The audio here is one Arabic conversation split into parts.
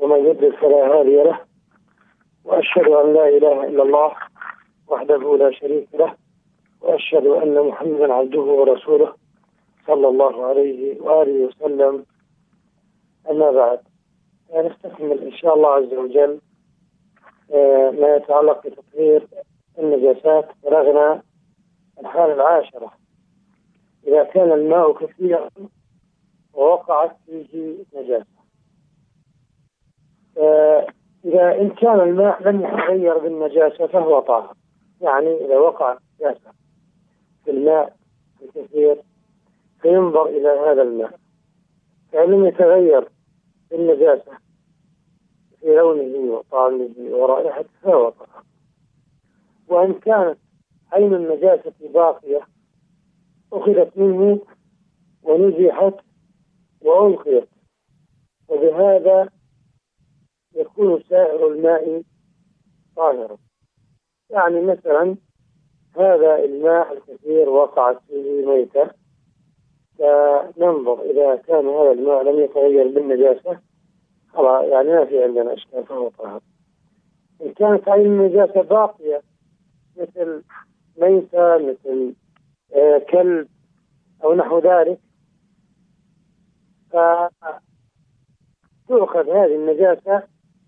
ومن يضلل فلا هادي له، وأشهد أن لا إله إلا الله وحده لا شريك له، وأشهد أن محمدا عبده ورسوله صلى الله عليه وآله وسلم. أما بعد، نستكمل إن شاء الله عز وجل ما يتعلق بتطهير النجاسات. بلغنا الحالة 10: إذا كان الماء كثيرا ووقعت فيه نجاسة. إذا إن كان الماء لم يتغير بالنجاسة فهو طاهر، يعني إذا وقعت نجاسة في الماء الكثير فينظر إلى هذا الماء، فإن لم يتغير بالنجاسة في لونه وطعمه ورائحته فهو طاهر. وإن كانت عين النجاسة باقية أخذت منه ونزحت وألقيت، وبهذا يكون سائر الماء طاهرا. يعني مثلا هذا الماء الكثير وقعت فيه ميتة، فننظر إذا كان هذا الماء لم يتغير بالنجاسة خلاص، يعني ما في عندنا إشكال فهو طاهر. إن كانت عين النجاسة باقية مثل ميتة، مثل كلب أو نحو ذلك، فتؤخذ هذه النجاسة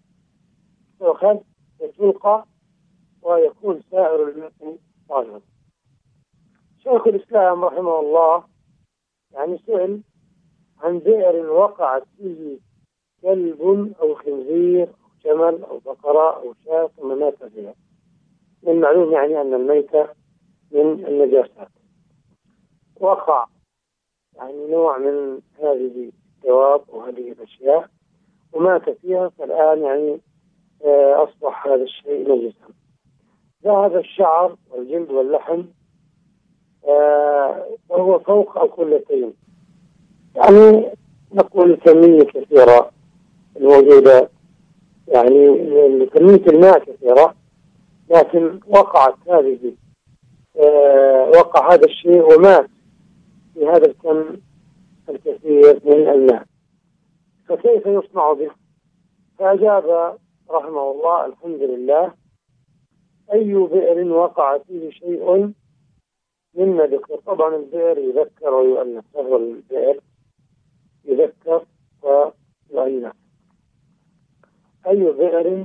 وتلقى ويكون سائر الماء طاهرا. شيخ الإسلام رحمه الله يعني سئل عن بئر وقعت فيه كلب أو خنزير أو جمل أو بقرة أو شاة ثم مات فيها. من المعلوم يعني أن الميتة من النجاسات. وقع يعني نوع من هذه الدواب وهذه الأشياء ومات فيها، فالآن يعني أصبح هذا الشيء نجسا. ذهب الشعر والجلد واللحم وهو فوق الكلتين، يعني نقول كمية كثيرة الموجودة، يعني كمية الماء كثيرة، لكن وقع هذا الشيء ومات في هذا الكم الكثير من الماء، فكيف يصنع به؟ فأجاب رحمه الله: الحمد لله، أي بئر وقع فيه شيء مما ذكر. طبعا البئر يذكر ويؤنث، فهو البئر يذكر ويؤنث. أي بئر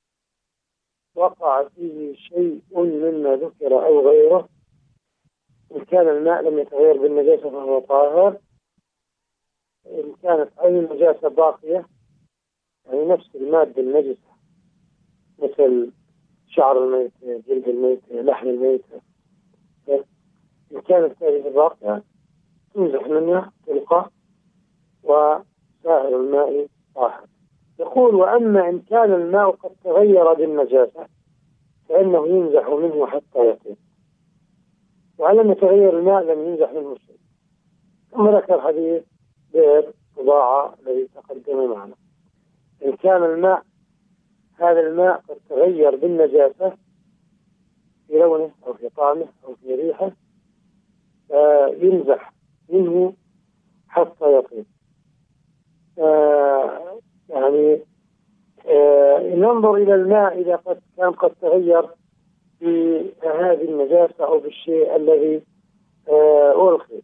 وقع فيه شيء مما ذكر أو غيره، إن كان الماء لم يتغير بالنجاسة فهو طاهر. إن كانت أي نجاسة باقية، يعني نفس المادة النجسة مثل شعر الميت، جلد الميت، لحم الميت، إن كانت هذه باقية تنزح منها تلقى وسائر الماء طاهر. يقول: وأما إن كان الماء قد تغير بالنجاسة فإنه ينزح منه حتى يطيب، وعلم يتغير الماء لم ينزح منه شيء. ثم ذكر حديث بئر قضاعة الذي تقدم معنا. إن كان هذا الماء قد تغير بالنجاسة في لونه أو في طعمه أو في ريحه ينزح منه حتى يطيب. يعني ننظر إلى الماء إذا قد تغير في هذه النجاسة أو بالشيء الذي ألقي،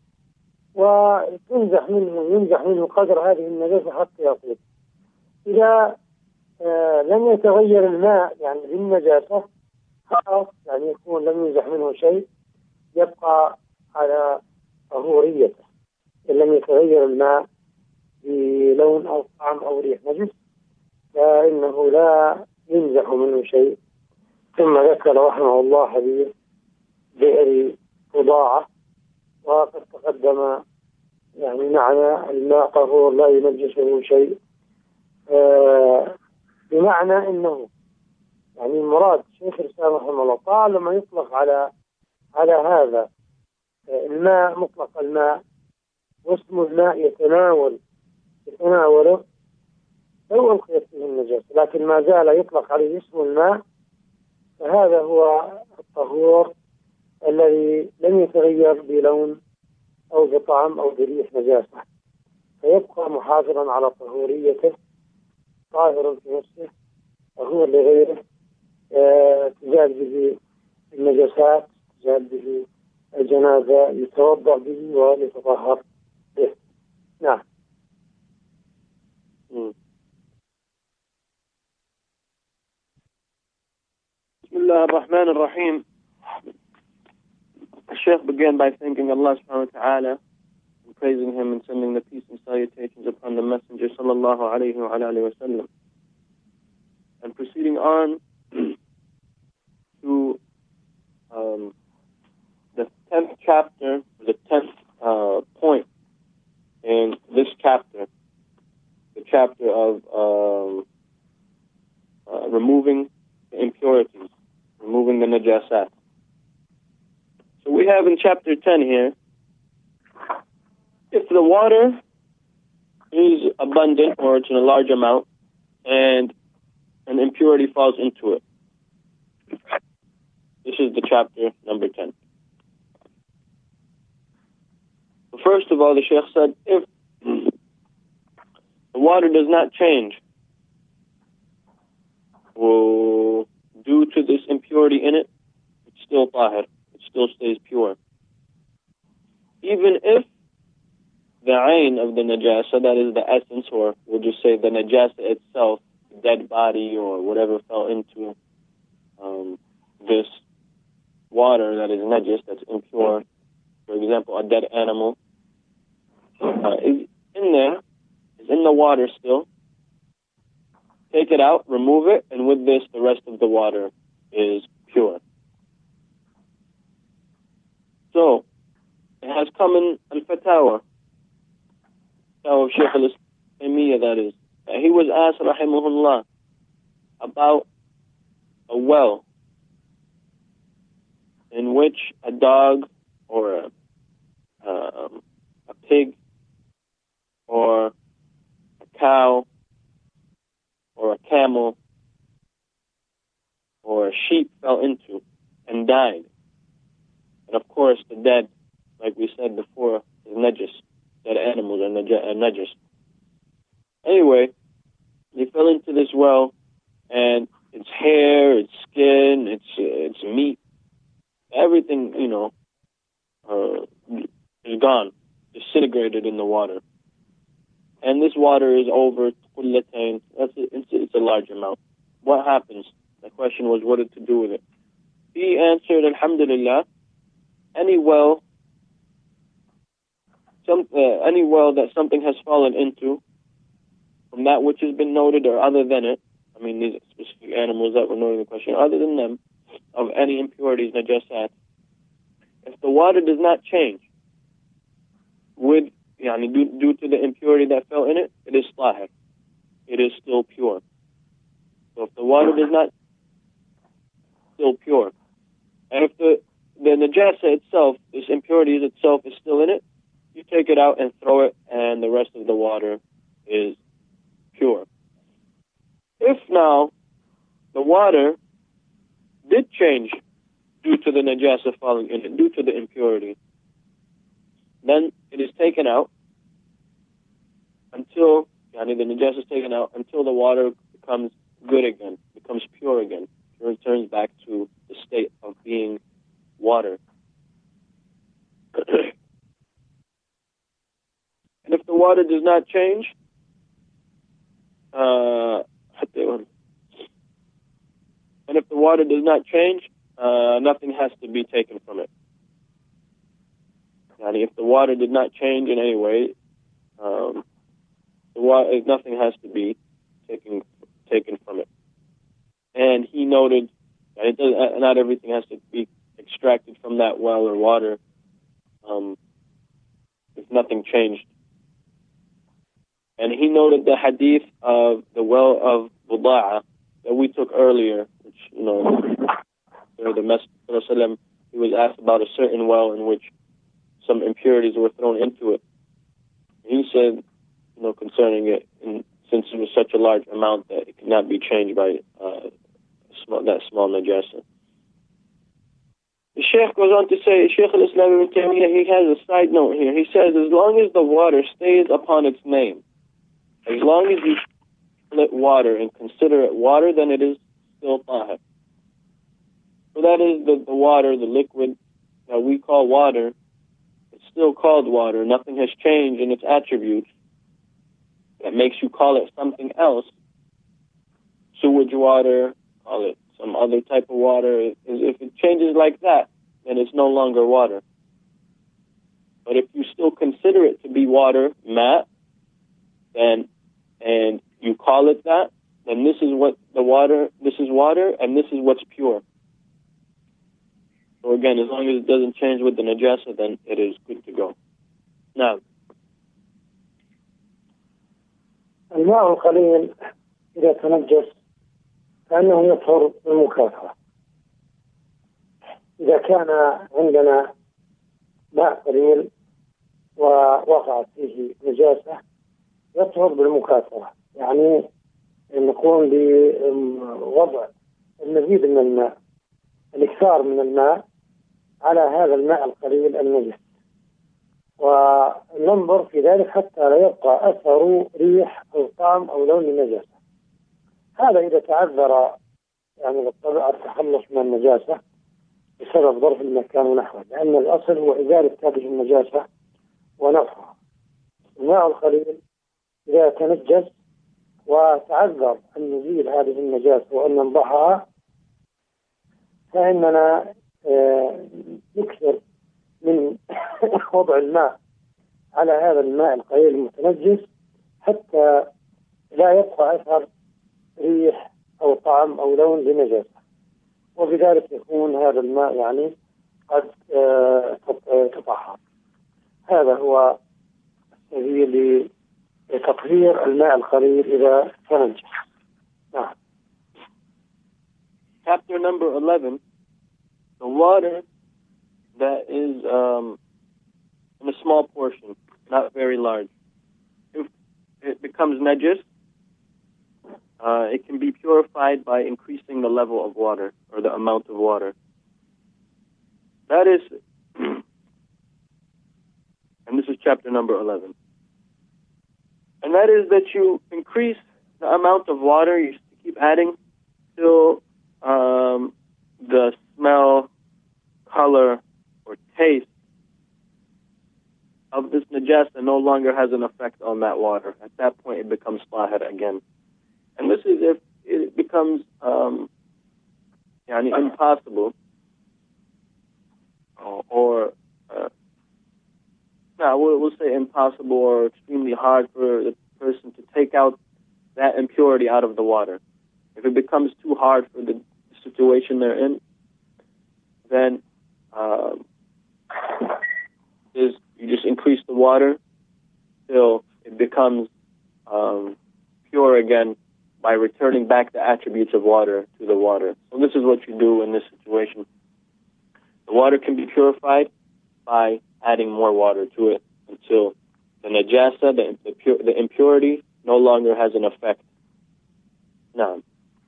ينزح منه قدر هذه النجاسة حتى يطيب. إذا لم يتغير الماء يعني بالنجاسة خلاص، يعني يكون لم ينزح منه شيء، يبقى على طهوريته. إن لم يتغير الماء بلون أو طعم أو ريح نجس فإنه لا ينزح منه شيء. ثم ذكر رحمه الله حديث بئر قضاعة، وقد تقدم يعني معنى الماء طهور لا ينجسه شيء، بمعنى أنه يعني مراد شيخ الإسلام رحمه الله طالما يطلق على هذا الماء مطلق الماء، واسم الماء يتناوله لو ألقيت فيه النجاسة، لكن ما زال يطلق عليه اسم الماء، فهذا هو الطهور الذي لم يتغير بلون أو بطعم أو بريح نجاسة، فيبقى محافظا على طهوريته طاهر في نفسه وهو لغيره، تزال به النجاسات، تزال به الجنازة، يتوضأ به ويتطهر به. نعم. بسم الله الرحمن الرحيم. The Shaykh began by thanking Allah subhanahu wa ta'ala and praising Him and sending the peace and salutations upon the Messenger sallallahu alayhi wa alayhi wa sallam. And proceeding on to the 10th chapter, the 10th point in this chapter, the chapter of removing the impurities, removing the najasat. So we have in chapter 10 here, if the water is abundant or it's in a large amount and an impurity falls into it. This is the chapter number 10. So first of all, the Shaykh said, if the water does not change due to this impurity in it, it's still tahir, it still stays pure. Even if the ayn of the najasa, that is the essence, or we'll just say the najasa itself, dead body or whatever fell into this water that is najis, that's impure, for example, a dead animal, is in there, is in the water still. Take it out, remove it, and with this, the rest of the water is pure. So, it has come in Al-Fatawa, of Shaykh al-Islamiyya, that is. He was asked, rahimahullah, about a well in which a dog or a pig or a cow or a camel or a sheep fell into and died. And of course, the dead, like we said before, is najis. Dead animals are najis. Anyway, he fell into this well, and its hair, its skin, its meat, everything, is gone, disintegrated in the water. And this water is over qullatayn. It's a large amount. What happens? The question was, what to do with it? He answered, alhamdulillah, any well that something has fallen into, from that which has been noted or other than it, I mean these specific animals that were noted in the question, other than them, of any impurities, najasat, if the water does not change due to the impurity that fell in it, it is tahir. It is still pure. So if the water does not, still pure. And if the najasa itself, this impurity itself is still in it, you take it out and throw it, and the rest of the water is pure. If now the water did change due to the najasa falling in it, due to the impurity, then it is taken out until the najasa is taken out until the water becomes good again, becomes pure again. It returns back to the state of being water. And if the water does not change, nothing has to be taken from it. If the water did not change in any way, nothing has to be taken from it. And he noted that not everything has to be extracted from that well or water if nothing changed. And he noted the hadith of the well of Buda'a that we took earlier, which, the Messenger, he was asked about a certain well in which some impurities were thrown into it. He said, concerning it, since it was such a large amount that it could not be changed by that small najasa. The Shaykh goes on to say, Shaykh al-Islam ibn Taymiyyah, he has a side note here. He says, as long as the water stays upon its name, as long as you it water and consider it water, then it is still tahir. So that is the water, the liquid that we call water. It's still called water. Nothing has changed in its attributes that makes you call it something else. Sewage water, call it some other type of water. If it changes like that, then it's no longer water. But if you still consider it to be water, ma, then, and you call it that, then this is what this is water, and this is what's pure. So again, as long as it doesn't change with the najasa, then it is good to go. Now, الماء القليل إذا تنجس فإنه يطهر بالمكافأة. إذا كان عندنا ماء قليل ووقعت فيه نجاسة يطهر بالمكافأة، يعني نقوم بوضع المزيد من الماء، الإكثار من الماء على هذا الماء القليل النجس، وننظر في ذلك حتى لا يبقى أثر ريح أو طعم أو لون النجاسة. هذا إذا تعذر يعني بالطبع التخلص من النجاسة بسبب ظرف المكان ونحوه، لأن الأصل هو إزالة هذه النجاسة ونفخها. الماء القليل إذا تنجس وتعذر أن نزيل هذه النجاسة وأن ننضحها، فإننا نكثر من وضع الماء على هذا الماء القليل المتنجس حتى لا يبقى أثر ريح أو طعم أو لون لنجاسة، وبذلك يكون هذا الماء يعني قد تطهر. هذا هو السبيل لتطهير الماء القليل إذا تنجس. نعم. Chapter number 11, the water that is in a small portion, not very large. If it becomes najis, it can be purified by increasing the level of water or the amount of water. That is, and this is chapter number 11. And that is that you increase the amount of water, you keep adding till the smell, color, or taste of this najasa no longer has an effect on that water. At that point, it becomes tahir again. And this is if it becomes impossible, we'll say impossible or extremely hard for the person to take out that impurity out of the water. If it becomes too hard for the situation they're in, then you just increase the water till it becomes pure again by returning back the attributes of water to the water. So this is what you do in this situation. The water can be purified by adding more water to it until the najasa, the impurity, no longer has an effect. Now.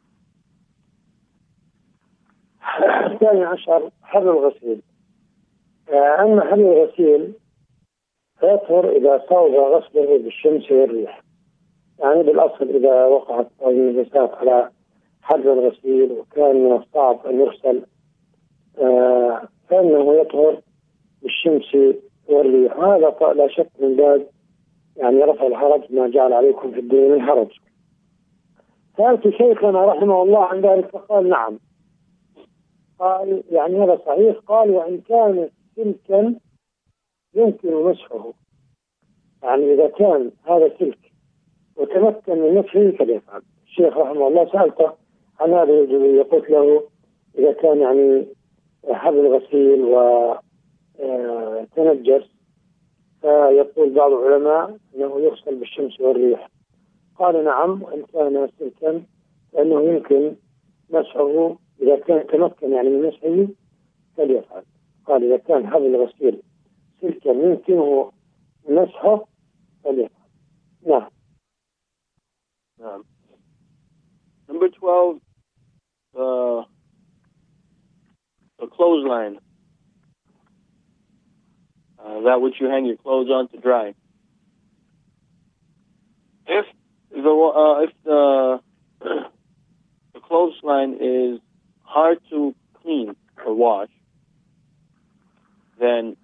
الثاني عشر حل الغسيل. أما حل الغسيل فيطهر إذا صوب غسله بالشمس والريح. يعني بالأصل إذا وقعت النجاسات على حل الغسيل وكان من الصعب أن يغسل فإنه يطهر بالشمس والريح. هذا لا شك من باب يعني رفع الحرج، ما جعل عليكم في الدين من حرج. سألت شيخنا رحمه الله عن ذلك فقال نعم. قال يعني هذا صحيح. قال وإن كان سلكا يمكن مسحه، يعني إذا كان هذا سلك وتمكن من مسحه فليفعل. الشيخ رحمه الله سألته عن هذه الجزئية، قلت له إذا كان يعني حبل غسيل وتنجس فيقول بعض العلماء أنه يغسل بالشمس والريح. قال نعم، وإن كان سلكا فإنه يمكن مسحه، إذا كان تمكن يعني من مسحه فليفعل. قال إذا كان حبل غسيل سلكا يمكنه مسحه فليفعل. نعم. Number 12, the clothesline. That which you hang your clothes on to dry. If if the the clothesline is hard to clean or wash, then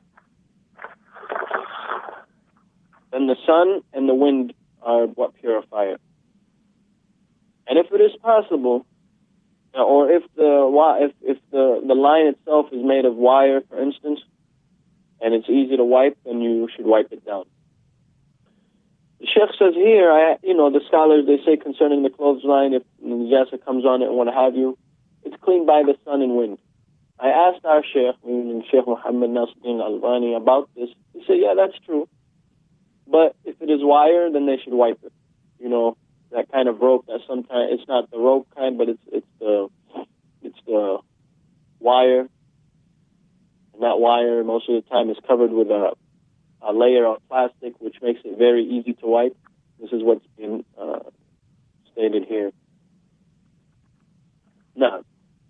the sun and the wind are what purify it. And if it is possible, or if the line itself is made of wire, for instance, and it's easy to wipe, then you should wipe it down. The Sheikh says here, the scholars, they say concerning the clothesline, if najasa comes on it and what have you, it's cleaned by the sun and wind. I asked our Sheikh, Sheikh Muhammad Nasruddin Albani, about this. He said, yeah, that's true. But if it is wire, then they should wipe it. That kind of rope that sometimes, it's not the rope kind, but it's the wire. And that wire, most of the time, is covered with a layer of plastic, which makes it very easy to wipe. This is what's been stated here. نعم.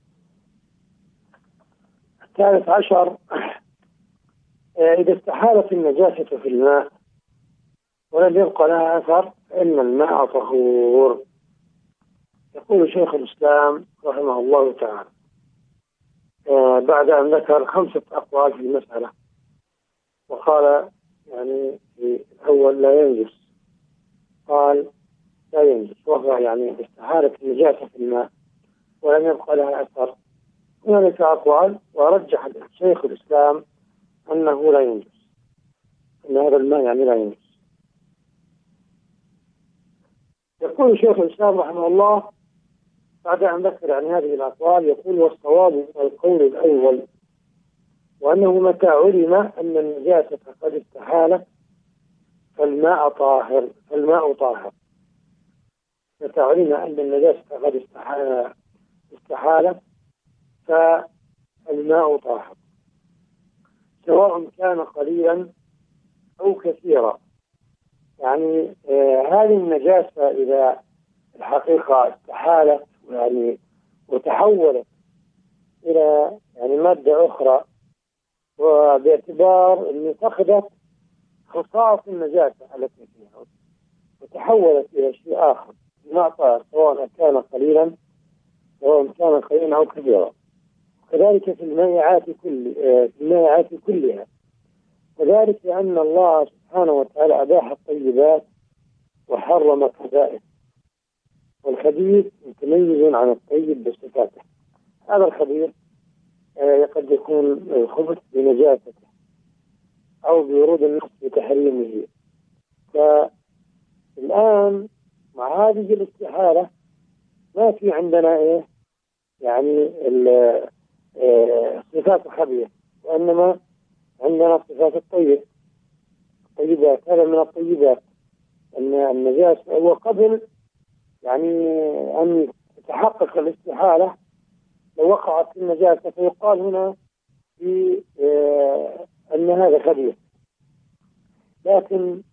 الثالث عشر إذا استحالت النجاسة في الماء ولم يبقى لها أثر فإن الماء طهور. يقول شيخ الإسلام رحمه الله تعالى بعد أن ذكر 5 أقوال في المسألة، وقال في الأول لا ينجس، قال لا ينجس، وهو استحالت النجاسة في الماء ولم يبقى لها أثر. هنالك أقوال، ورجح شيخ الإسلام أنه لا ينجس، أن هذا الماء لا ينجس. يقول شيخ الإسلام رحمه الله بعد أن ذكر هذه الأقوال، يقول والصواب هو القول الأول، وأنه متى علم أن النجاسة قد استحالت فالماء طاهر. متى علم أن النجاسة قد استحالت فالماء طاهر، سواء كان قليلا أو كثيرا. هذه النجاسة إذا الحقيقة استحالت وتحولت إلى مادة أخرى، وباعتبار أن فقدت خصائص النجاسة التي فيها وتحولت إلى شيء آخر، ماء طاهر سواء كان قليلا أو كثيرا. كذلك في المائعات كلها، وذلك لأن الله سبحانه وتعالى أباح الطيبات وحرم الخبائث، والخبيث متميز عن الطيب بصفاته. هذا الخبيث قد يكون خبث بنجاسته أو بورود النص بتحريمه. فالآن مع هذه الاستحالة ما في عندنا صفات الخبيث، وإنما عندنا صفات الطيبات. هذا من الطيبات أن النجاسة هو قبل أن تتحقق الاستحالة لو وقعت في النجاسة، فيقال هنا أن هذا خبيث. لكن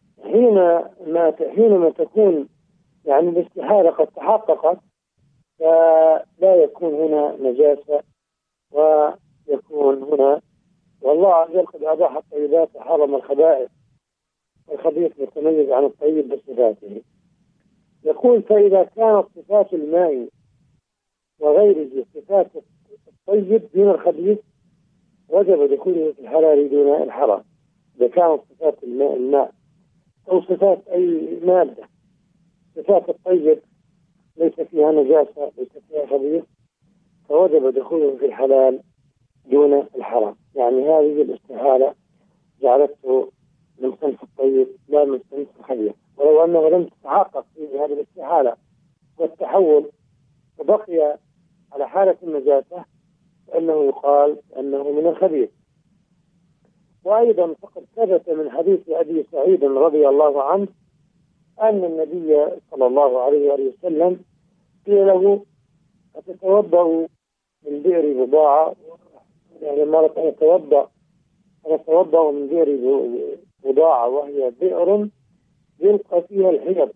حينما تكون الاستحالة قد تحققت فلا يكون هنا نجاسة، ويكون هنا والله عز وجل قد أباح الطيبات وحرم الخبائث، والخبيث متميز عن الطيب بصفاته. يقول فإذا كانت صفات الماء وغيره صفات الطيب دون الخبيث وجب دخوله في الحلال دون الحرام. إذا كانت صفات الماء أو صفات أي مادة، صفات الطيب ليس فيها نجاسة ليس فيها خبيث، فوجب دخوله في الحلال دون الحرام. هذه الاستحالة جعلته من صنف الطيب لا من صنف الخبيث، ولو أنه لم تتحقق فيه هذه الاستحالة والتحول وبقي على حالة النجاسة فإنه يقال أنه من الخبيث. وأيضا فقد ثبت من حديث أبي سعيد رضي الله عنه أن النبي صلى الله عليه وسلم قيل له أتتوضأ من بئر بضاعة، مرة أنا أتوضأ من بئر بضاعة وهي بئر يلقى فيها الحيض،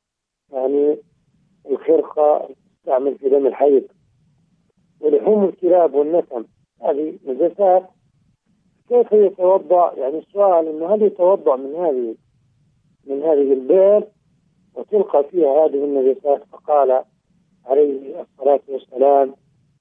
الخرقة تستعمل في دم الحيض، ولحوم الكلاب والنسم هذه نجاسات. كيف يتوضأ؟ السؤال إنه هل يتوضأ من هذه البئر وتلقى فيها هذه النجاسات. فقال عليه الصلاة والسلام: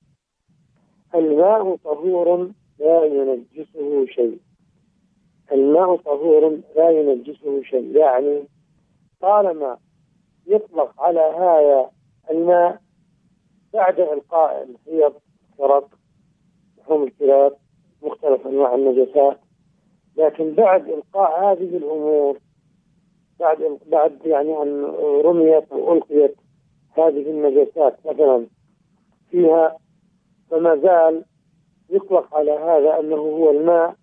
الماء طهور لا ينجسه شيء. الماء طهور لا ينجسه شيء، يعني طالما يطلق على هذا الماء بعد إلقاء الحيض، فرق، لحوم الكلاب، مختلف أنواع النجاسات، لكن بعد إلقاء هذه الأمور، بعد يعني أن رميت أو ألقيت هذه النجاسات مثلا فيها، فما زال يطلق على هذا أنه هو الماء.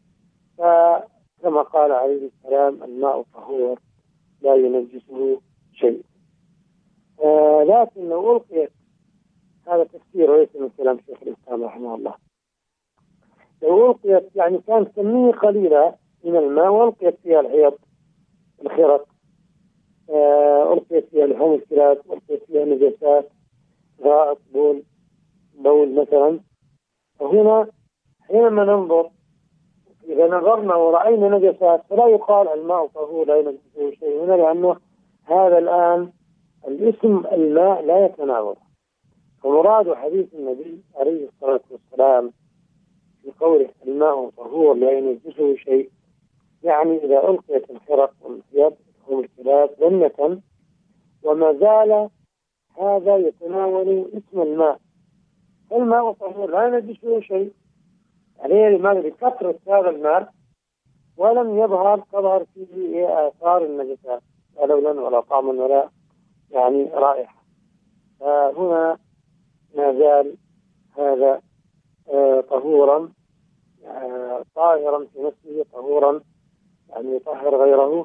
فكما قال عليه السلام: الماء طهور لا ينجسه شيء. لكن لو ألقيت، هذا تفسير وليس من كلام شيخ الإسلام رحمه الله، لو ألقيت يعني كانت كمية قليلة من الماء وألقيت فيها الحيض، الخرق، ألقيت فيها لحوم الكلاب، ألقيت فيها نجاسات، غائط، بول مثلا، فهنا حينما ننظر، إذا نظرنا ورأينا نجاسات، فلا يقال الماء طهور لا ينجسه شيء هنا، لأنه هذا الآن الاسم الماء لا يتناول. فمراد حديث النبي عليه الصلاة والسلام في قوله الماء طهور لا ينجسه شيء، يعني إذا ألقيت الخرق والحيض لحوم الكلاب ظنة وما زال هذا يتناول اسم الماء، فالماء طهور لا ينجسه شيء. عليه لماذا؟ بكثرة هذا الماء ولم تظهر فيه آثار النجاسات، لا لونا ولا طعما ولا يعني رائحة. فهنا ما زال هذا طهورا، طاهرا في نفسه، طهورا يعني يطهر غيره،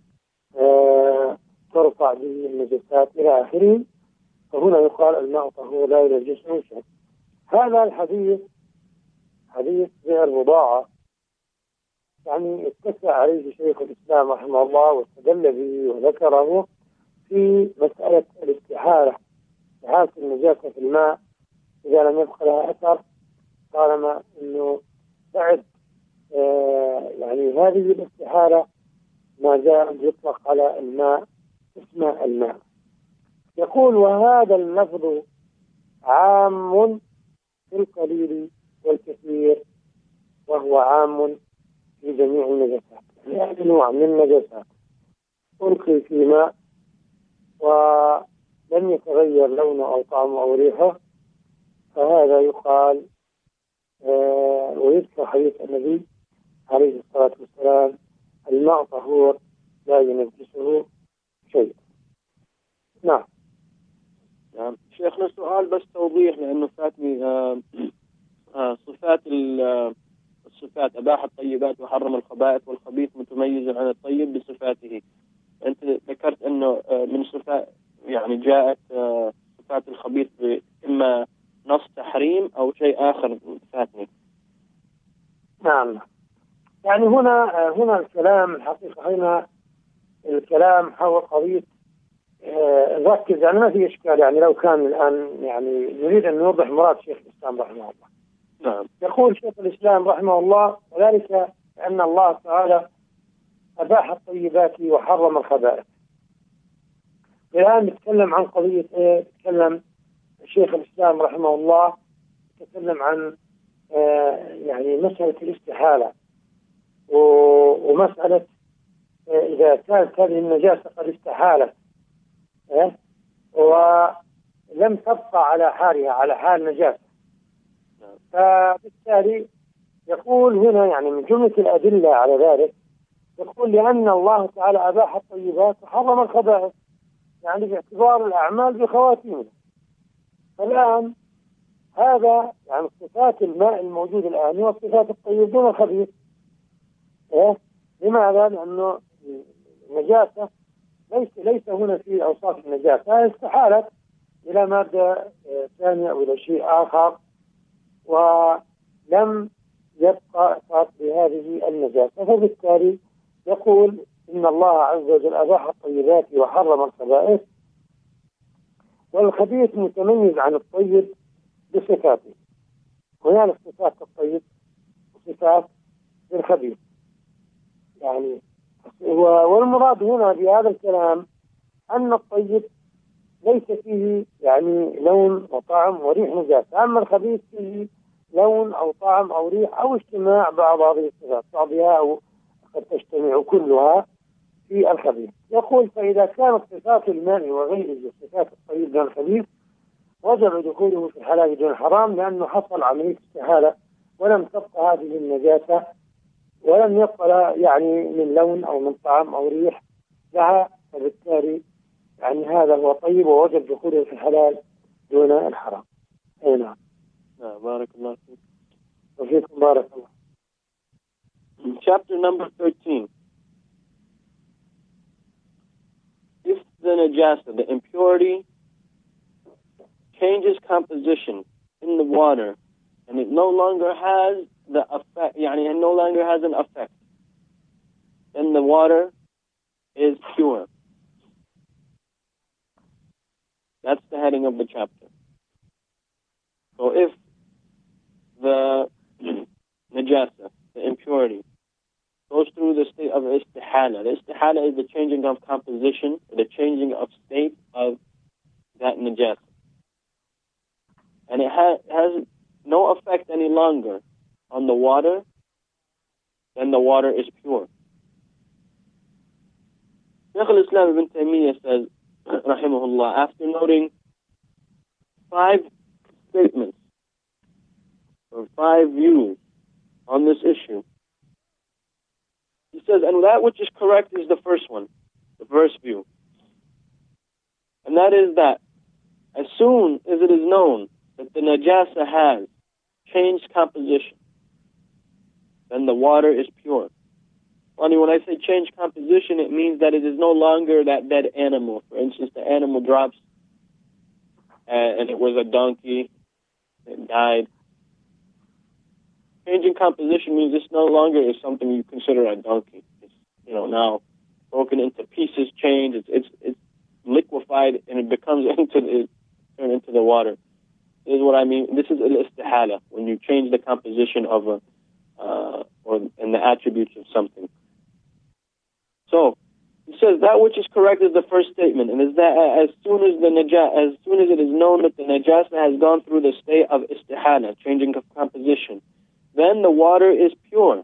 ترفع به النجاسات إلى آخره. فهنا يقال الماء طهور لا ينجسه شيء. هذا الحديث حديث بئر بضاعة، يعني اتسع عليه شيخ الإسلام رحمه الله واستدل به وذكره في مسألة الاستحالة، استحالة النجاسة في الماء إذا لم يبقى لها أثر، طالما أنه بعد يعني هذه الاستحالة ما زال يطلق على الماء اسم الماء. يقول: وهذا اللفظ عام في القليل والكثير، وهو عام في جميع النجاسات، يعني نوع من النجاسات ألقي في ماء ولم يتغير لونه أو طعمه أو ريحه، فهذا يقال ويذكر حديث النبي عليه الصلاة والسلام: الماء طهور لا ينجسه شيء. نعم. شيخنا سؤال بس توضيح، لأنه فاتني الصفات أباح الطيبات وحرم الخبائث، والخبيث متميز عن الطيب بصفاته. أنت ذكرت أنه من صفات يعني جاءت صفات الخبيث إما نص تحريم أو شيء آخر فاتني. نعم، يعني هنا الكلام الحقيقة، هنا الكلام حول قضية نركز، يعني ما في إشكال، يعني لو كان الآن يعني نريد أن نوضح مراد شيخ الإسلام رحمه الله. نعم. يقول شيخ الإسلام رحمه الله: وذلك أن الله تعالى أباح الطيبات وحرم الخبائث. الآن نتكلم عن قضية نتكلم شيخ الإسلام رحمه الله يتكلم عن يعني مسألة الاستحالة، ومسألة إذا كانت هذه النجاسة قد استحالت ولم تبقى على حالها، على حال نجاسة، فبالتالي يقول هنا يعني من جملة الأدلة على ذلك، يقول: لأن الله تعالى أباح الطيبات وحرم الخبائث، يعني باعتبار الأعمال بخواتيمها. فالآن هذا يعني صفات الماء الموجود الآن هو صفات الطيب دون الخبيث. لماذا؟ لأنه النجاسة ليس هنا في أوصاف النجاسة، استحالت إلى مادة ثانية أو إلى شيء آخر، ولم يبقى أثر بهذه النجاسة. فبالتالي يقول: إن الله عز وجل أباح الطيبات وحرم الخبائث، والخبيث متميز عن الطيب بصفاته. هنالك صفات الطيب وصفات الخبيث، يعني والمراد هنا بهذا الكلام أن الطيب ليس فيه يعني لون وطعم وريح نجاسة، أما الخبيث فيه لون أو طعم أو ريح أو اجتماع بعض هذه الصفات، بعضها أو قد تجتمع كلها في الخبيث. يقول فإذا كانت صفات الماء وغيره صفات الطيب دون الخبيث وجب دخوله في الحلال دون الحرام، لأنه حصل عملية استحالة ولم تبقى هذه النجاسة ولم يبقى يعني من لون أو من طعم أو ريح لها، فبالتالي يعني هذا هو طيب ووجب دخوله في الحلال دون الحرام. أي نعم. بارك الله فيك. وفيكم بارك الله. Chapter number 13. If the najasa, the impurity, changes composition in the water and it no longer has the effect, يعني it no longer has an effect, then the water is pure. That's the heading of the chapter. So if the najasa, the impurity, goes through the state of istihala. The istihala is the changing of composition, the changing of state of that najasa. And it has no effect any longer on the water, then the water is pure. Shaykh al-Islam ibn Taymiyyah says, rahimahullah, after noting 5 statements or 5 views on this issue, he says, and that which is correct is the first one, the first view. And that is that as soon as it is known that the najasa has changed composition, then the water is pure. Only when I say change composition, it means that it is no longer that dead animal. For instance, the animal drops and it was a donkey, it died. Changing composition means this no longer is something you consider a donkey. It's, now broken into pieces, changed. It's liquefied and it becomes turned into the water. This is what I mean. This is al-istihala, when you change the composition of and the attributes of something. So he says that which is correct is the first statement, and is that as soon as it is known that the najasa has gone through the state of istihala, changing of composition, then the water is pure.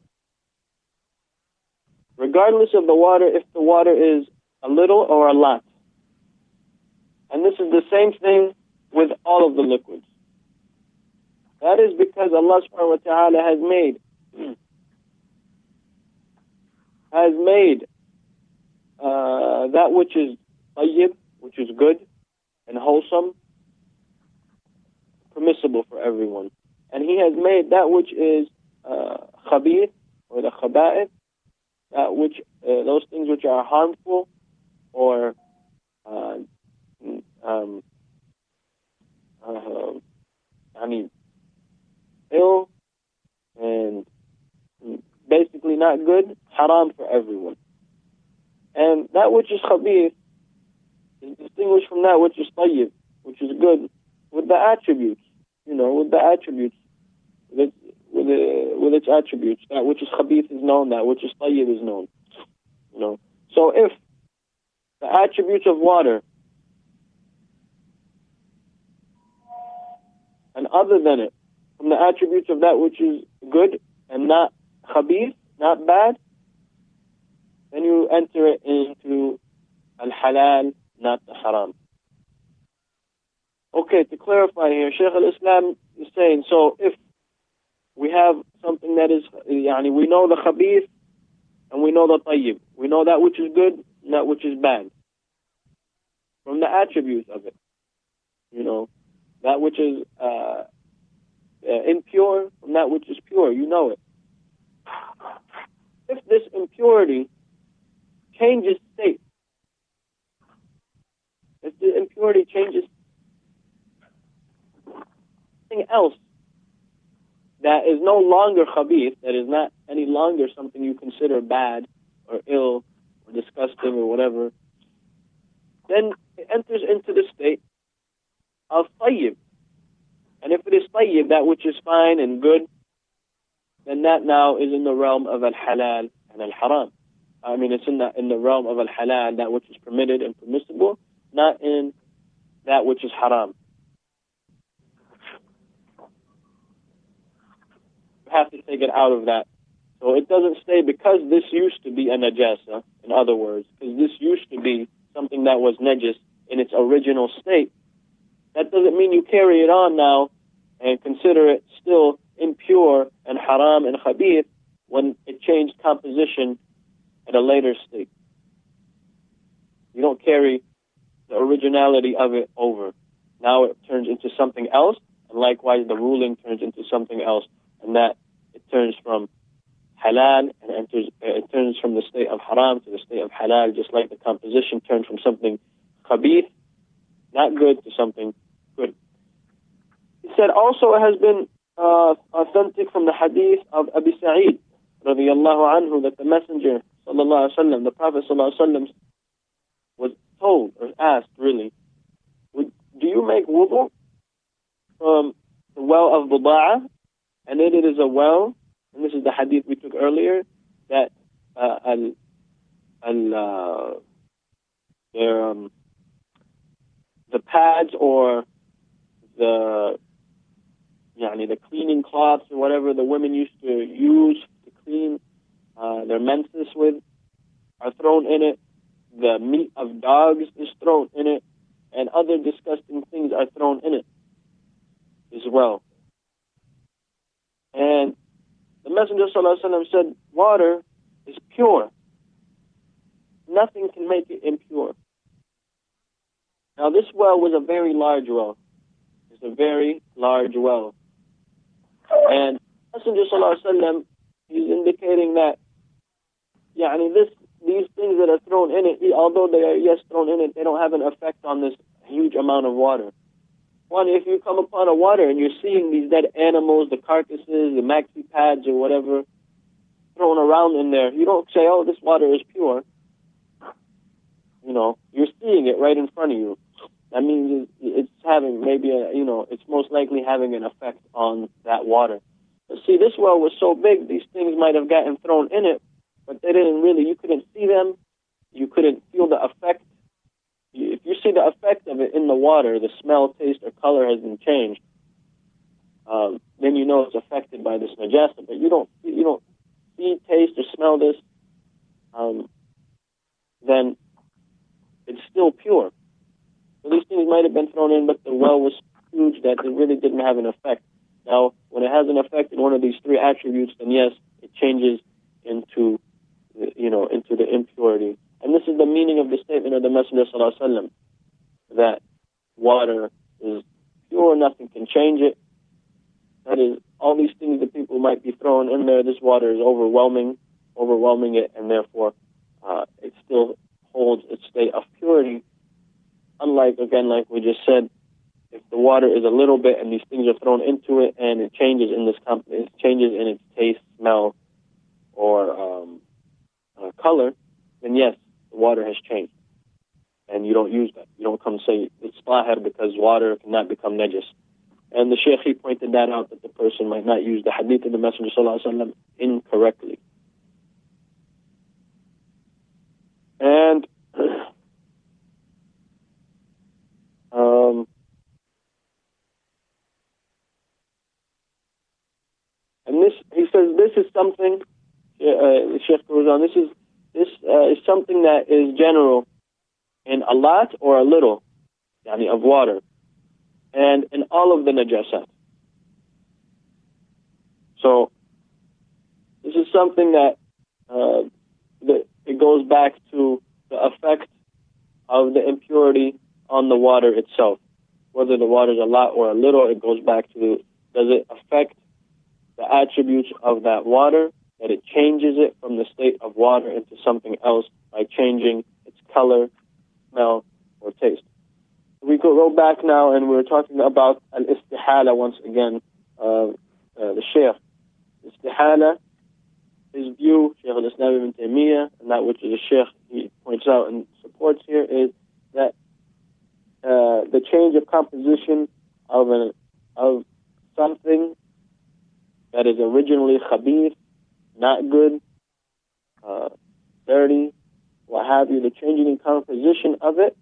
Regardless of the water, if the water is a little or a lot. And this is the same thing with all of the liquids. That is because Allah subhanahu wa ta'ala has made that which is tayyib, which is good and wholesome, permissible for everyone. And He has made that which is khabith, or the khaba'ith, that which those things which are harmful or ill and basically not good, haram for everyone. And that which is khabith is distinguished from that which is tayyib, which is good, with the attributes, with its attributes. That which is khabith is known, that which is tayyib is known. So if the attributes of water and other than it, from the attributes of that which is good and not khabith, not bad, then you enter it into al-halal, not the haram. Okay, to clarify here, Shaykh al-Islam is saying, so if we have something that is, we know the khabith and we know the tayyib. We know that which is good and that which is bad. From the attributes of it. That which is impure from that which is pure. You know it. If this impurity changes state, if the impurity changes something else that is no longer khabith, that is not any longer something you consider bad or ill or disgusting or whatever, then it enters into the state of tayyib. And if it is tayyib, that which is fine and good, then that now is in the realm of al-halal and al-haram. I mean, it's in the realm of al-halal, that which is permitted and permissible, not in that which is haram. You have to take it out of that. So it doesn't say because this used to be a najasa, in other words, because this used to be something that was najis in its original state. That doesn't mean you carry it on now and consider it still impure and haram and khabith when it changed composition at a later state. You don't carry the originality of it over. Now it turns into something else, and likewise the ruling turns into something else, and that it turns from halal and it turns from the state of haram to the state of halal, just like the composition turned from something khabith, not good, to something good. He said also it has been authentic from the hadith of Abi Sa'id radiyallahu anhu that the Messenger sallallahu alaihi wasallam, the Prophet sallallahu alaihi wasallam, was told or asked, really, do you make wudu from the well of Buda'ah? And it is a well, and this is the hadith we took earlier, that the pads or the cleaning cloths or whatever the women used to use to clean their menses with are thrown in it. The meat of dogs is thrown in it, and other disgusting things are thrown in it as well. And the Messenger ﷺ said, water is pure. Nothing can make it impure. Now this well was a very large well. It's a very large well. And Messenger ﷺ, he's indicating that these things that are thrown in it, although they are, yes, thrown in it, they don't have an effect on this huge amount of water. One, if you come upon a water and you're seeing these dead animals, the carcasses, the maxi pads or whatever, thrown around in there, you don't say, oh, this water is pure. You're seeing it right in front of you. That means it's having it's most likely having an effect on that water. But see, this well was so big, these things might have gotten thrown in it, but they didn't really, you couldn't see them, you couldn't feel the effect. If you see the effect of it in the water, the smell, taste, or color has been changed, then you know it's affected by this najasa. But you don't see, taste, or smell this, then it's still pure. So these things might have been thrown in, but the well was huge that it really didn't have an effect. Now, when it has an effect in one of these three attributes, then yes, it changes into the impurity. And this is the meaning of the statement of the Messenger sallallahu alaihi wasallam, that water is pure, nothing can change it. That is, all these things that people might be throwing in there, this water is overwhelming it, and therefore it still holds its state of purity. Unlike, again, like we just said, if the water is a little bit and these things are thrown into it and it changes in its taste, smell, or color, then yes, the water has changed. And you don't use that. You don't come say it's tahir because water cannot become najis. And the Shaykh, he pointed that out, that the person might not use the hadith of the Messenger sallallahu alaihi wasallam incorrectly. And this, he says, this is something. The Shaykh goes on. This is something that is general in a lot or a little, of water, and in all of the najasat. So this is something that it goes back to the effect of the impurity on the water itself. Whether the water is a lot or a little, it goes back to, does it affect the attributes of that water, that it changes it from the state of water into something else by changing its color, smell, or taste. We could go back now, and we're talking about al-istihala once again, the Shaykh. Istihala, his view, Shaykh al-Islam ibn Taymiyyah, and that which the Shaykh, he points out and supports here, is that the change of composition of something that is originally khabith, not good, dirty, what have you, the changing in composition of it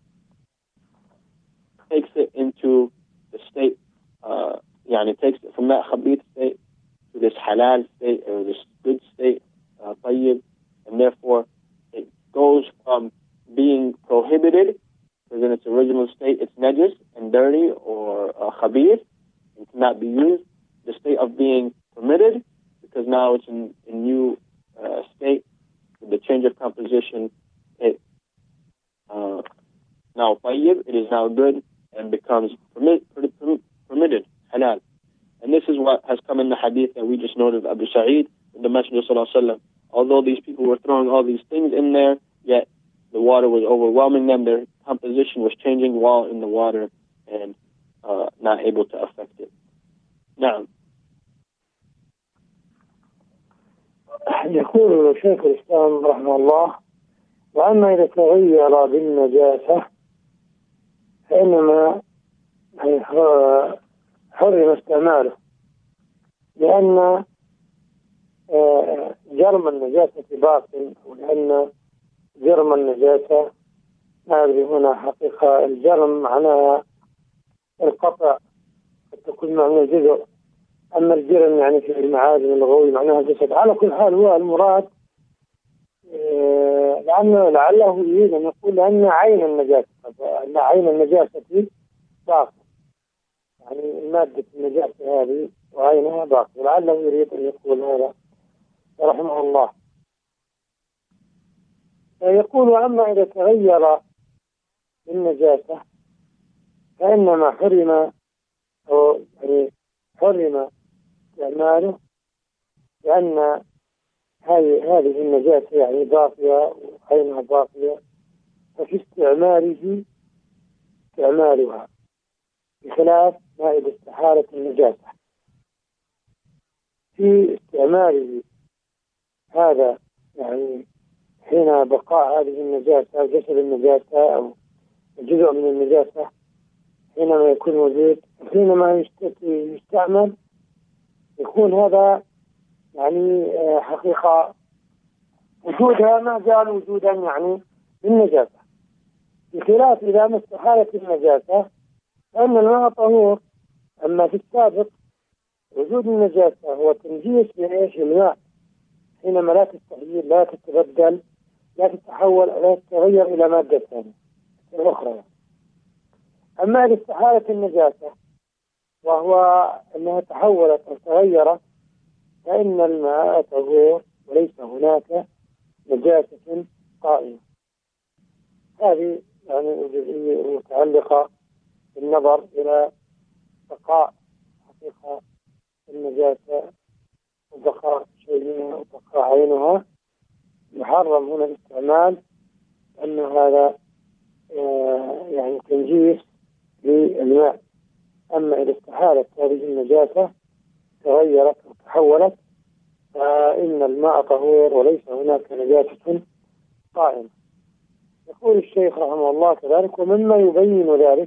takes it into the state, takes it from that khabith state to this halal state, or this good state, tayyib, and therefore it goes from being prohibited, because in its original state it's najis and dirty or khabith and cannot be used, the state of being permitted, because now it's in new state with the change of composition. It now tayyib, it is now good and becomes permitted, halal. And this is what has come in the hadith that we just noted of Abu Sa'id, the Messenger sallallahu alaihi wasallam. Although these people were throwing all these things in there, yet the water was overwhelming them. Their composition was changing while in the water and not able to affect it. Now, يقول شيخ الإسلام رحمه الله: وأما إذا تغير بالنجاسة فإنما حرم استعماله، لأن جرم النجاسة باطل، ولأن جرم النجاسة ما أدري هنا حقيقة. الجرم معناها القطع، قد تكون معنى الجزء، أما الجرم يعني في المعادن اللغوي معناها الجسد. على كل حال هو المراد لعله يريد أن يقول أن عين النجاسة، أن عين النجاسة باطل، يعني مادة النجاسة هذه وعينها باطل، لعله يريد أن يقول هذا رحمه الله. يقول: أما إذا تغير النجاسة فإنما حرم، أو يعني حرم استعماله، لأن هذه النجاسة يعني باقية وعينها باقية، ففي استعمالها بخلاف ما إذا استحالت النجاسة. في استعماله هذا يعني حين بقاء هذه النجاسة أو جسد النجاسة أو جزء من النجاسة، حينما يكون موجود، حينما يستعمل يكون هذا يعني حقيقة وجودها ما زال وجودا يعني للنجاسة، بخلاف إذا ما استحالت النجاسة فإن الماء طهور. أما في السابق وجود النجاسة هو تنجيس لإيش؟ الماء، حينما لا تستحيل، لا تتبدل، لا تتحول، لا تتغير إلى مادة ثانية أخرى. أما إذا استحالت النجاسة وهو أنها تحولت أو تغيرت فإن الماء طهور وليس هناك نجاسة قائمة. هذه يعني جزئية متعلقة بالنظر إلى بقاء حقيقة النجاسة وبقاء شيئها وبقاء عينها. محرم هنا الاستعمال، أن هذا يعني تنجيس للماء. أما إذا استحالت هذه النجاسة تغيرت وتحولت فإن الماء طهور وليس هناك نجاسة قائمة. يقول الشيخ رحمه الله كذلك: ومما يبين ذلك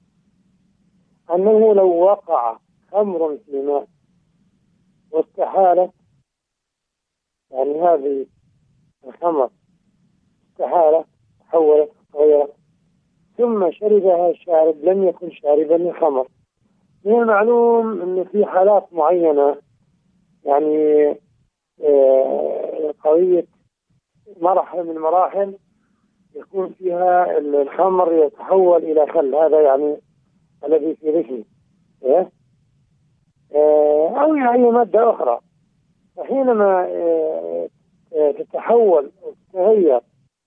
أنه لو وقع خمر في ماء واستحالت، يعني هذه الخمر استحالت تحولت تغيرت، ثم شربها الشارب لم يكن شاربا للخمر. من المعلوم أن في حالات معينة يعني قضية مرحلة من المراحل يكون فيها الخمر يتحول إلى خل، هذا يعني الذي في ذهني، أو يعني مادة أخرى. فحينما تتحول أو تتغير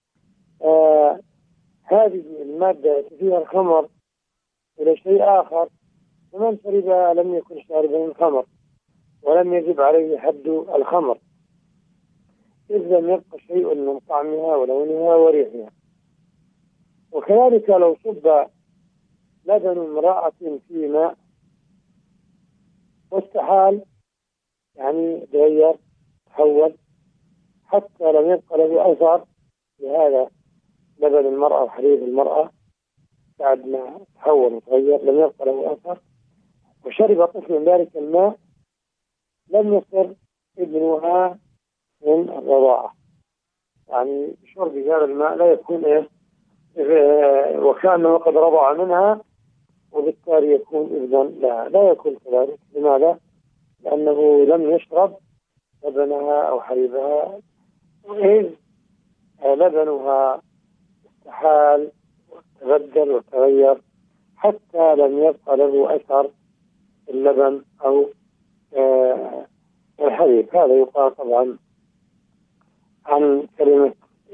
هذه المادة فيها الخمر إلى شيء آخر، فمن شربها لم يكن شاربا للخمر ولم يجب عليه حد الخمر، إذ لم يبق شيء من طعمها ولونها وريحها. وكذلك لو صب لبن امرأة في ماء واستحال، يعني تغير تحول حتى لم يبق له أثر لهذا لبن المرأة وحليب المرأة، بعد ما تحول وتغير لم يبق له أثر، وشرب طفل ذلك الماء، لم يصر ابنها من الرضاعة، يعني شرب هذا الماء لا يكون وكأنه قد رضع منها، وبالتالي يكون إذن لا يكون كذلك. لماذا؟ لأنه لم يشرب لبنها أو حليبها، وإذ لبنها استحال وتبدل وتغير حتى لم يبقى له أثر اللبن أو الحليب. هذا يقال طبعا عن كلمة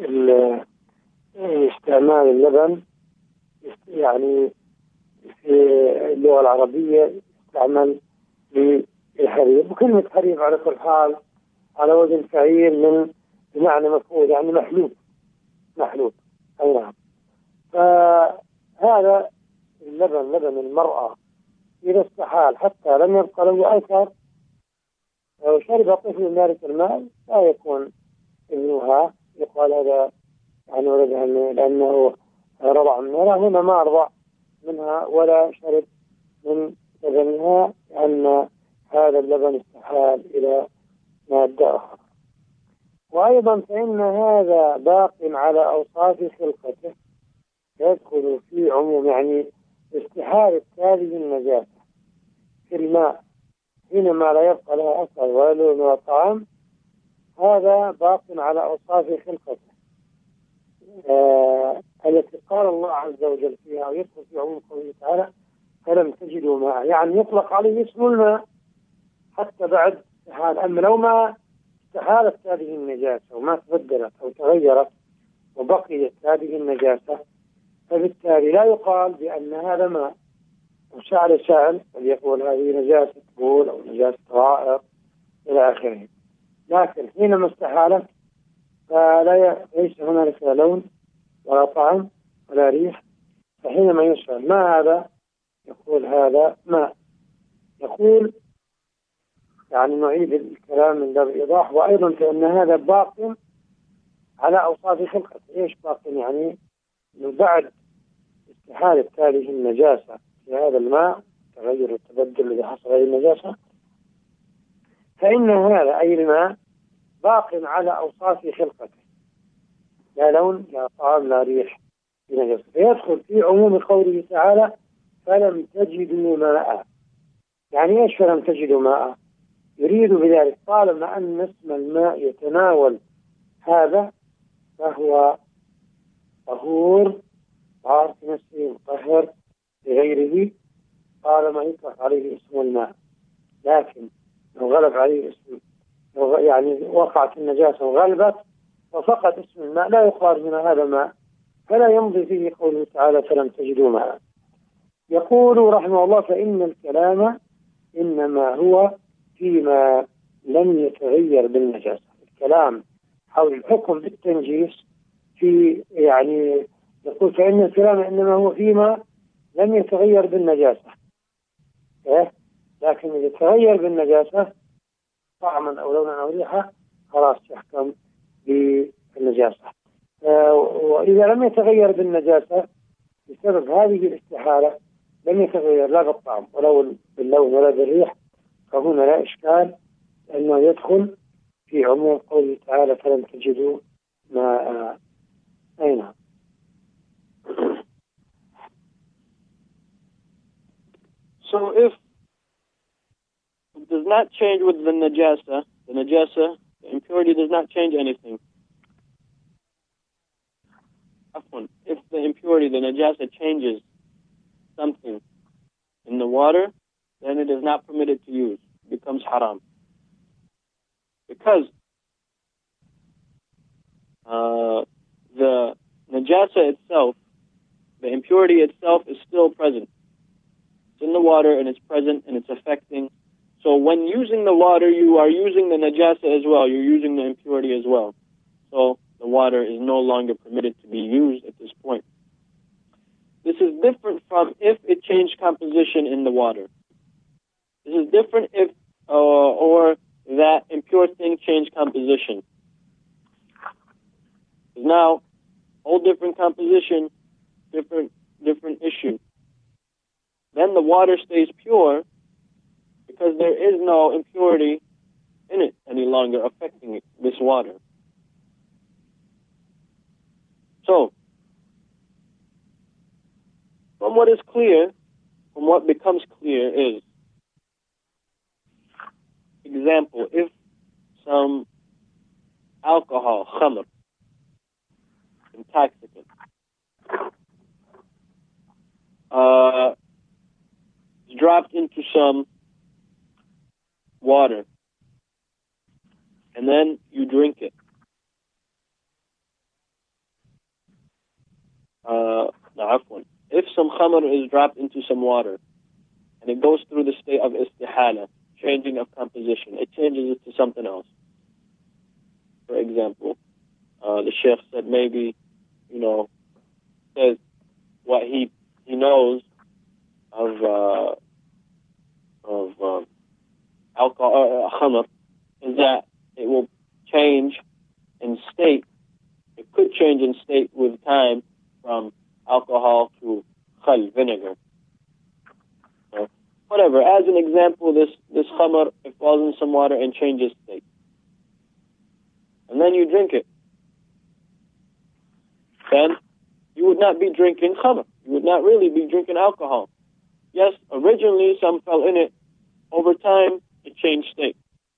استعمال اللبن، يعني في اللغة العربية استعمل للحليب، وكلمة حليب على كل حال على وزن فعيل من بمعنى مفعول، يعني محلوب. أي نعم. فهذا اللبن، لبن المرأة، إذا استحال حتى لم يبقى له أثر وشرب طفل ذلك الماء لا يكون ابنها يقال هذا عن ولدها لأنه رضع منها. هنا ما رضع منها ولا شرب من لبنها، لأن هذا اللبن استحال إلى مادة أخرى. وأيضا فإن هذا باق على أوصاف خلقته، يدخل في عموم، يعني استحالة هذه النجاسة في الماء حينما لا يبقى لها أثر ولا لون ولا طعم، هذا باق على أوصاف خلقته التي قال الله عز وجل فيها، ويدخل في عموم قوله تعالى فلم تجدوا ماء، يعني يطلق عليه اسم الماء حتى بعد استحال. أما لو ما استحالت هذه النجاسة وما تبدلت أو تغيرت وبقيت هذه النجاسة، فبالتالي لا يقال بأن هذا ماء. وسأل سائل فليقول هذه نجاسة بول أو نجاسة غائط إلى آخره، لكن حينما استحالت ليس هنالك لا لون ولا طعم ولا ريح، فحينما يسأل ما هذا يقول هذا ماء. يقول يعني نعيد الكلام من باب الإيضاح. وأيضا فإن هذا باق على أوصاف خلقته. إيش باق؟ يعني بعد استحالة هذه النجاسة في هذا الماء، تغير والتبدل الذي حصل هذه النجاسة، فإن هذا أي الماء باق على أوصاف خلقته، لا لون لا طعم لا ريح بنجاسة. فيدخل في عموم قوله تعالى فلم تجدوا ماء. يعني إيش فلم تجدوا ماء؟ يريد بذلك طالما أن اسم الماء يتناول هذا فهو طهور، طاهر في نفسه مطهر لغيره، طالما يطلق عليه اسم الماء. لكن لو غلب عليه اسم، يعني وقعت النجاسة وغلبت وفقد اسم الماء، لا يقال هنا هذا ماء، فلا يمضي فيه قوله تعالى فلم تجدوا ماء. يقول رحمه الله فإن الكلام إنما هو فيما لم يتغير بالنجاسة. الكلام حول الحكم بالتنجيس في، يعني يقول فإن الكلام إنما هو فيما لم يتغير بالنجاسة، لكن إذا تغير بالنجاسة طعما أو لونا أو ريحة خلاص يحكم بالنجاسة. وإذا لم يتغير بالنجاسة بسبب هذه الاستحالة، لم يتغير لا بالطعم ولا باللون ولا بالريح، فهنا لا إشكال أنه يدخل في عموم قوله تعالى فلم تجدوا ماء. أي نعم. So if it does not change with the najasa, the impurity does not change anything. If the impurity, the najasa, changes something in the water, then it is not permitted to use. It becomes haram. Because the najasa itself, the impurity itself, is still present. It's in the water and it's present and it's affecting. So when using the water, you are using the najasa as well. You're using the impurity as well. So the water is no longer permitted to be used at this point. This is different from if it changed composition in the water. This is different if or that impure thing changed composition. Now, whole different composition, different issue. Then the water stays pure because there is no impurity in it any longer affecting this water. So, from what is clear, from what becomes clear is, example, if some alcohol, khamr, intoxicant, is dropped into some water, and then you drink it. If some khamr is dropped into some water, and it goes through the state of istihala, changing of composition, it changes it to something else. For example, the sheikh said maybe, says what he knows of alcohol, khamr, is that it will change in state. It could change in state with time from alcohol to khal, vinegar. So, whatever. As an example, this khamr, it falls in some water and changes state. And then you drink it. Then you would not be drinking khamr. You would not really be drinking alcohol. Yes, originally some fell in it. Over time, it changed state.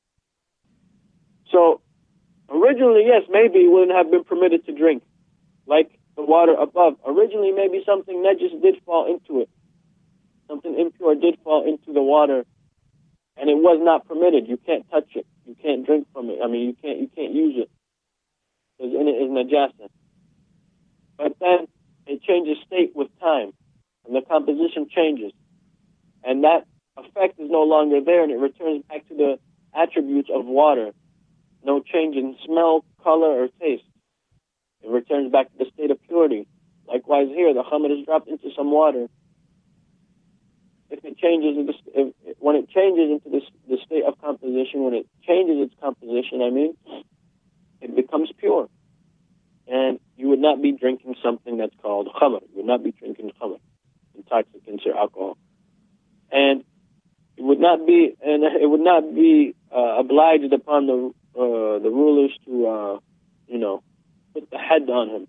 So, originally, yes, maybe it wouldn't have been permitted to drink, like the water above. Originally, maybe something najis did fall into it. Something impure did fall into the water, and it was not permitted. You can't touch it. You can't drink from it. I mean, you can't use it, because in it is najasa. But then it changes state with time, and the composition changes, and that effect is no longer there, and it returns back to the attributes of water. No change in smell, color, or taste. It returns back to the state of purity. Likewise here, the khamr is dropped into some water. If it changes, when it changes into the state of composition, when it changes its composition, it becomes pure. And you would not be drinking something that's called khamr. You would not be drinking khamr, intoxicants or alcohol. And it would not be obliged upon the rulers to put the head on him.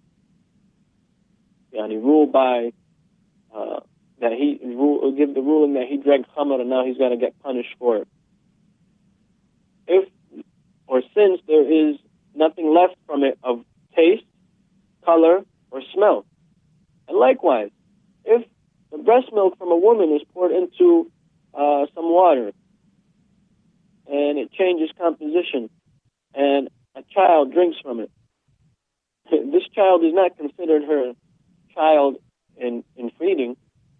Rule by give the ruling that he drank khamr and now he's going to get punished for it. Since there is nothing left from it of taste, color, or smell. And likewise, if the breast milk from a woman is poured into some water and it changes composition and a child drinks from it, this child is not considered her child in feeding.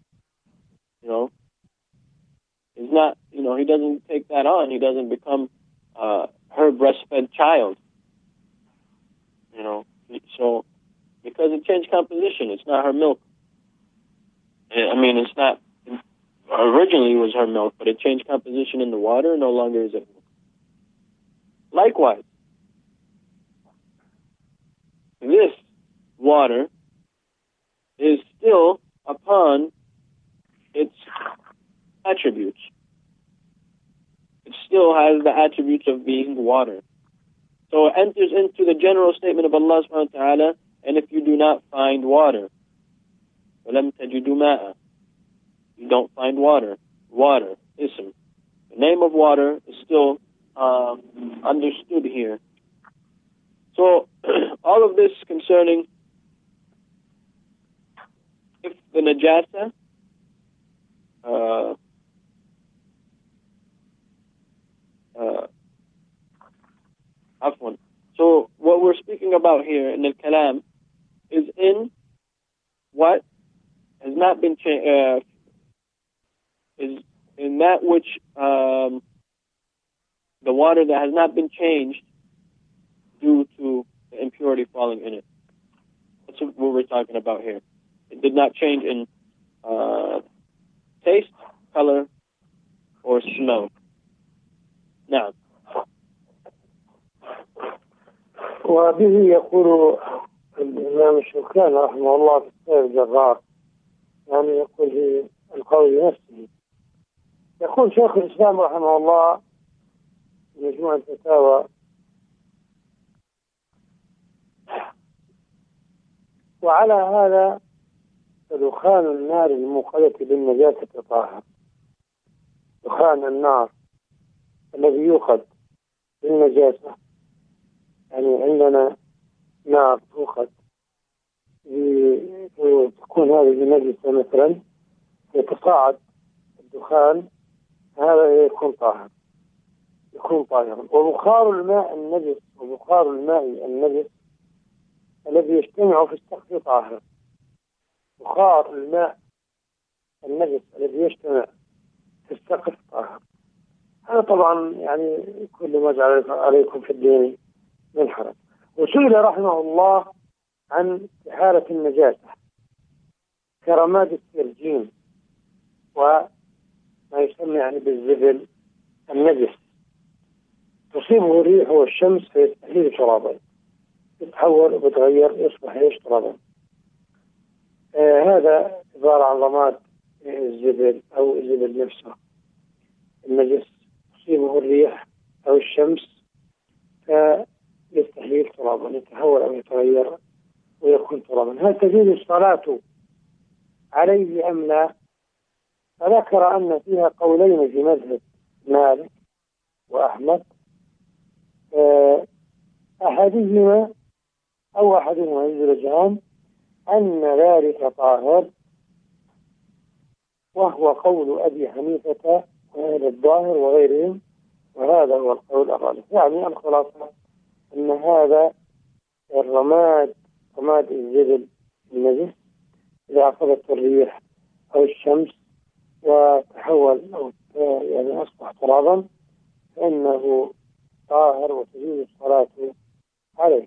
Is not, he doesn't take that on. He doesn't become her breastfed child. So because it changed composition, it's not her milk. It's not. Originally, it was her milk, but it changed composition in the water. No longer is it milk. Likewise, this water is still upon its attributes. It still has the attributes of being water. So it enters into the general statement of Allah subhanahu wa ta'ala, and if you do not find water, وَلَمْ تَجِدُوا مَاءً, you don't find water. Water, ism. The name of water is still understood here. So all of this concerning if the najasa So what we're speaking about here in the kalam is in what has not been changed, is in that which the water that has not been changed due to the impurity falling in it. That's what we're talking about here. It did not change in taste, color, or smell. Now, وبه يقول الإمام الشوكاني رحمه الله في السير الجرار، يقول في القول نفسه، يقول شيخ الإسلام رحمه الله في مجموع الفتاوى: وعلى هذا فدخان النار الموقدة بالنجاسة طاهر. دخان النار الذي يوقد بالنجاسة، يعني عندنا نار توقد وتكون هذه نجسة مثلا، يتصاعد الدخان، هذا يكون طاهر، يكون طاهرا. وبخار الماء النجس وبخار الماء النجس الذي يجتمع في السقف طاهر. بخار الماء النجس الذي يجتمع في السقف طاهر. هذا طبعا يعني كل ما جعل عليكم في الدين من حرج. وسئل رحمه الله عن استحالة النجاسة كرماد السرجين وما يسمى يعني بالزبل النجس، تصيبه الريح والشمس فيستحيل ترابا، يتحول وبتغير يصبح ايش؟ ترابا. هذا عبارة عن رماد الزبل أو الزبل نفسه النجس، تصيبه الريح أو الشمس فيستحيل ترابا، يتحول أو يتغير ويكون ترابا. هل تجوز الصلاة عليه أم لا؟ فذكر أن فيها قولين في مذهب مالك وأحمد. أحدهما الوجهان أن ذلك طاهر، وهو قول أبي حنيفة وأهل الظاهر وغيرهم، وهذا هو القول الراجح. يعني الخلاصة أن هذا الرماد، رماد الزبل النجس، إذا أخذت الريح أو الشمس وتحول أو يعني أصبح ترابا فإنه طاهر وتجوز الصلاة عليه.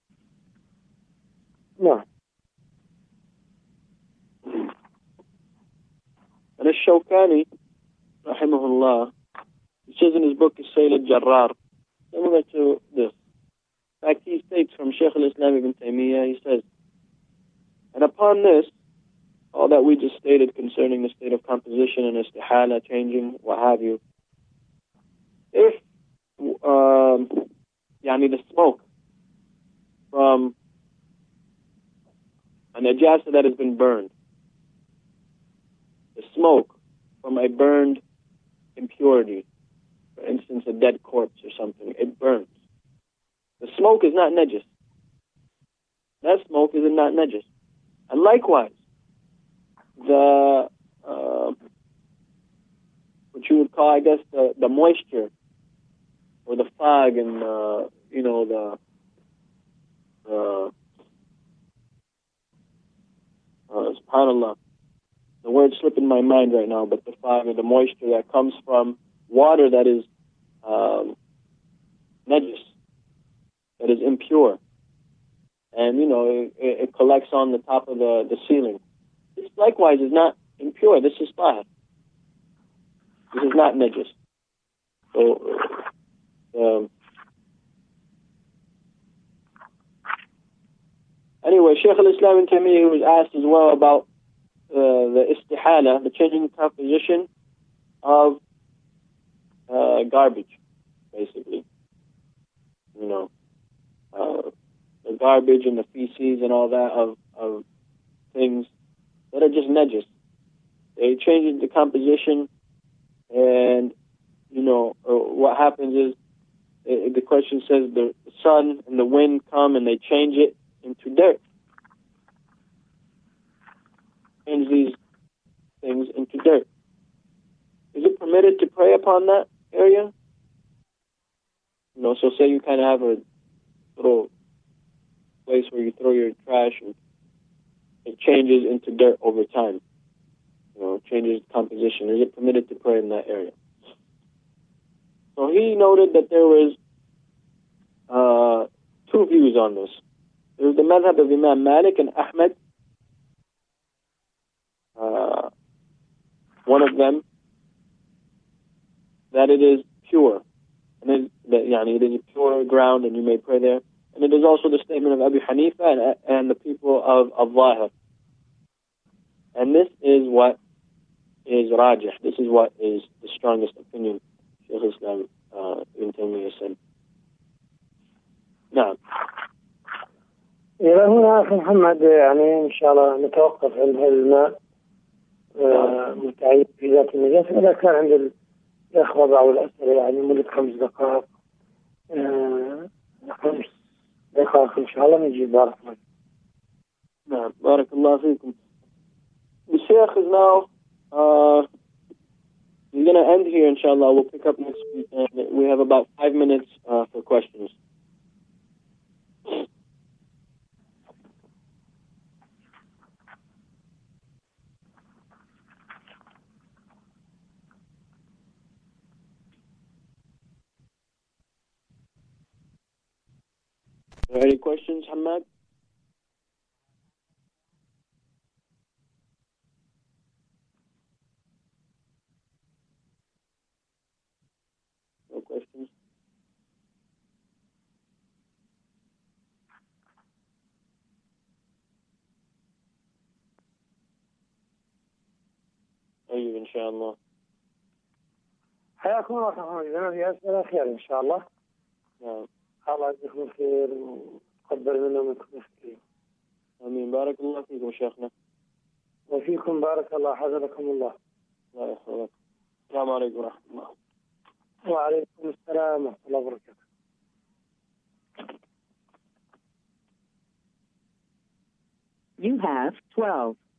نعم. And Ash-Shawkani, rahimahullah, he says in his book, Sayl al-Jarrar, similar to this. In fact, he states from Shaykh al-Islam ibn Taymiyyah, he says, and upon this, all that we just stated concerning the state of composition and istihala, changing, what have you, if the smoke from a najasa that has been burned, the smoke from a burned impurity, for instance, a dead corpse or something, it burns. The smoke is not najis. That smoke is not najis. And likewise, the what you would call, I guess, the moisture or the fog and subhanallah, the word's slipping my mind right now, but the fog or the moisture that comes from water that is najis, that is impure, and it collects on the top of the ceiling. This likewise is not impure. This is tahir. This is not najis. So anyway, Shaykh al-Islam ibn Taymiyyah was asked as well about the istihala, the changing composition of garbage, basically. The garbage and the feces and all that of things that are just najis. They change the composition, and what happens is the question says the sun and the wind come and they change it into dirt. Change these things into dirt. Is it permitted to pray upon that area? So say you kind of have a little place where you throw your trash and it changes into dirt over time. It changes composition. Is it permitted to pray in that area? So he noted that there was two views on this. There's the madhab of Imam Malik and Ahmed. One of them, that it is pure. And it is a pure ground and you may pray there. And it is also the statement of Abu Hanifa and the people of Zahir. And this is what is rajih. This is what is the strongest opinion, Shaykh Islam Ibn Taymiyyah said. Now, إلى هنا أخي محمد يعني إن شاء الله نتوقف عند هذا الماء متعين في ذات النجاسة. إذا كان عند الإخوة بعض الأسئلة يعني مدة 5 دقائق 5 دقائق إن شاء الله نجيب. بارك الله. نعم بارك الله فيكم. The Sheikh is now we're going to end here inshallah. We'll pick up next week and we have about 5 minutes for questions. Are there any questions, Hamad? No questions? طيب إن شاء الله. حياكم الله محمد. إذا في أسئلة خير إن شاء الله. نعم. الله يجزيكم خير وقدر منا ومنكم خير. آمين. بارك الله فيكم شيخنا. وفيكم بارك الله. حفظكم الله. الله يحفظك. السلام عليكم ورحمة الله. وعليكم السلام ورحمة الله وبركاته. You have 12